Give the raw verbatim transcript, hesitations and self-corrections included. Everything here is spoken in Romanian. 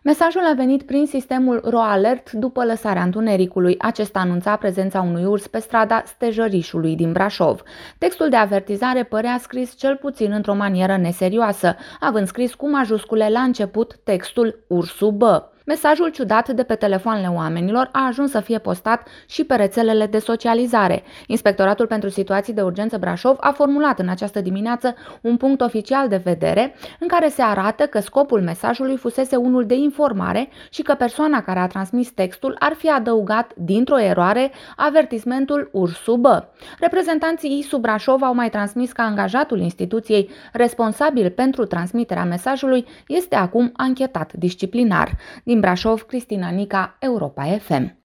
Mesajul a venit prin sistemul RoAlert după lăsarea întunericului. Acesta anunța prezența unui urs pe strada Stejărișului din Brașov. Textul de avertizare părea scris cel puțin într-o manieră neserioasă, având scris cu majuscule la început textul Ursu bă. Mesajul ciudat de pe telefoanele oamenilor a ajuns să fie postat și pe rețelele de socializare. Inspectoratul pentru Situații de Urgență Brașov a formulat în această dimineață un punct oficial de vedere în care se arată că scopul mesajului fusese unul de informare și că persoana care a transmis textul ar fi adăugat dintr-o eroare avertismentul Ursu bă. Reprezentanții I S U Brașov au mai transmis că angajatul instituției responsabil pentru transmiterea mesajului este acum anchetat disciplinar. Din Brașov, Cristina Nica, Europa F M.